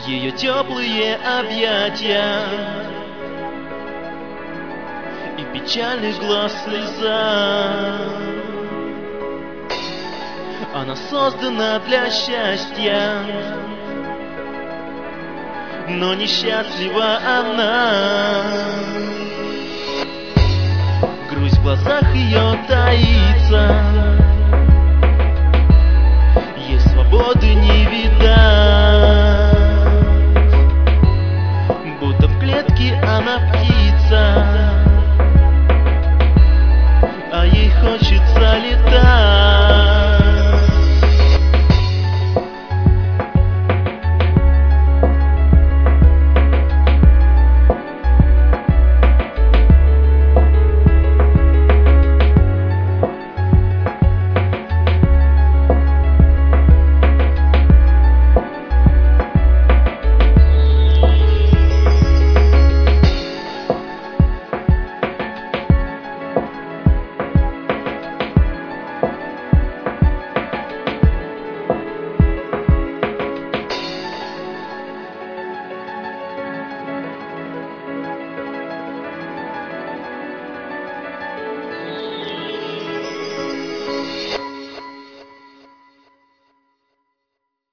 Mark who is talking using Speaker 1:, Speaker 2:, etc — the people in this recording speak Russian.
Speaker 1: ее теплые объятия и печальный глаз слеза. Она создана для счастья, но несчастлива она. Грусть в глазах ее таится, ей свободы не видать. Будто в клетке она птица, а ей хочется летать.